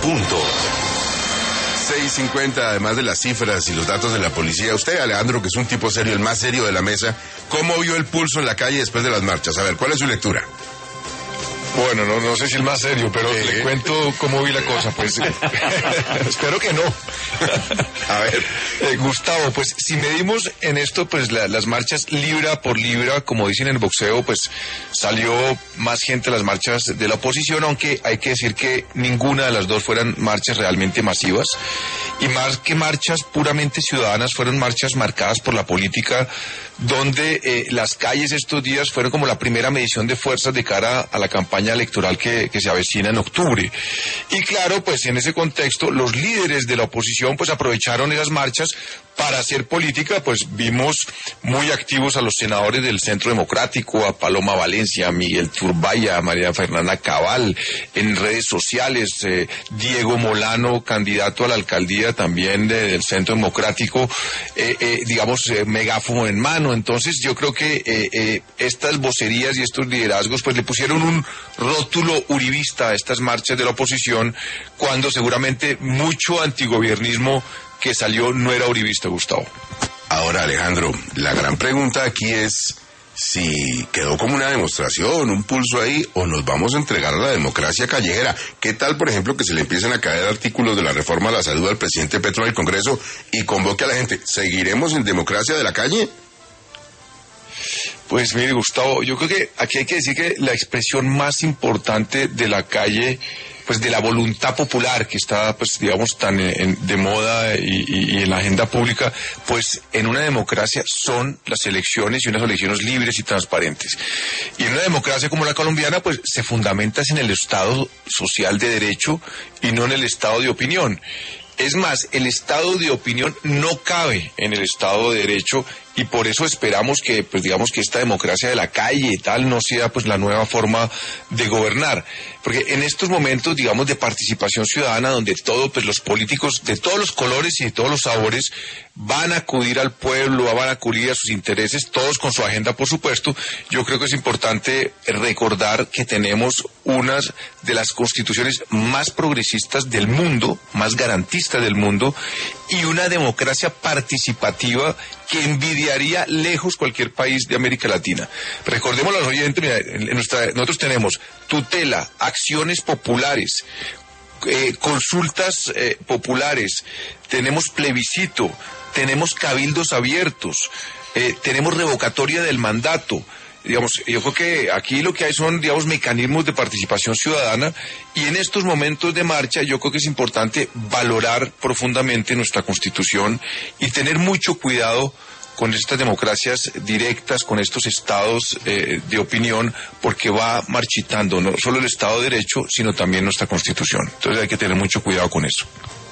punto. 6:50, además de las cifras y los datos de la policía. Usted, Alejandro, que es un tipo serio, el más serio de la mesa, ¿cómo vio el pulso en la calle después de las marchas? A ver, ¿cuál es su lectura? Bueno, no sé si el más serio, pero le cuento cómo vi la cosa, pues. Espero que no. A ver, Gustavo, pues si medimos en esto, pues las marchas libra por libra, como dicen en el boxeo, pues salió más gente a las marchas de la oposición, aunque hay que decir que ninguna de las dos fueran marchas realmente masivas. Y más que marchas puramente ciudadanas, fueron marchas marcadas por la política, donde las calles estos días fueron como la primera medición de fuerzas de cara a la campaña electoral que se avecina en octubre. Y claro, pues en ese contexto, los líderes de la oposición pues aprovecharon esas marchas para hacer política. Pues vimos muy activos a los senadores del Centro Democrático, a Paloma Valencia, a Miguel Turbaya, a María Fernanda Cabal, en redes sociales, Diego Molano, candidato a la alcaldía también del Centro Democrático, megáfono en mano. Entonces yo creo que estas vocerías y estos liderazgos pues le pusieron un rótulo uribista a estas marchas de la oposición, cuando seguramente mucho antigobiernismo que salió no era uribista, Gustavo. ahora, Alejandro, la gran pregunta aquí es si quedó como una demostración, un pulso ahí, o nos vamos a entregar a la democracia callejera. ¿Qué tal, por ejemplo, que se le empiecen a caer artículos de la reforma a la salud al presidente Petro en el Congreso y convoque a la gente? ¿Seguiremos en democracia de la calle? Pues mire, Gustavo, yo creo que aquí hay que decir que la expresión más importante de la calle, pues de la voluntad popular que está, pues digamos, tan de moda y en la agenda pública, pues en una democracia son las elecciones, y unas elecciones libres y transparentes. Y en una democracia como la colombiana, pues se fundamenta en el Estado social de derecho y no en el Estado de opinión. Es más, el Estado de opinión no cabe en el Estado de derecho, y por eso esperamos que, pues digamos, que esta democracia de la calle y tal no sea pues la nueva forma de gobernar. Porque en estos momentos, digamos, de participación ciudadana, donde todo, pues los políticos de todos los colores y de todos los sabores van a acudir al pueblo, van a acudir a sus intereses, todos con su agenda, por supuesto, yo creo que es importante recordar que tenemos una de las constituciones más progresistas del mundo, más garantistas del mundo, y una democracia participativa que envidiaría lejos cualquier país de América Latina. Recordemos a los oyentes, mira, nosotros tenemos tutela, acciones populares, consultas populares, tenemos plebiscito, tenemos cabildos abiertos, tenemos revocatoria del mandato. Digamos, yo creo que aquí lo que hay son, digamos, mecanismos de participación ciudadana, y en estos momentos de marcha yo creo que es importante valorar profundamente nuestra Constitución y tener mucho cuidado con estas democracias directas, con estos estados de opinión, porque va marchitando no solo el Estado de Derecho, sino también nuestra Constitución. Entonces hay que tener mucho cuidado con eso.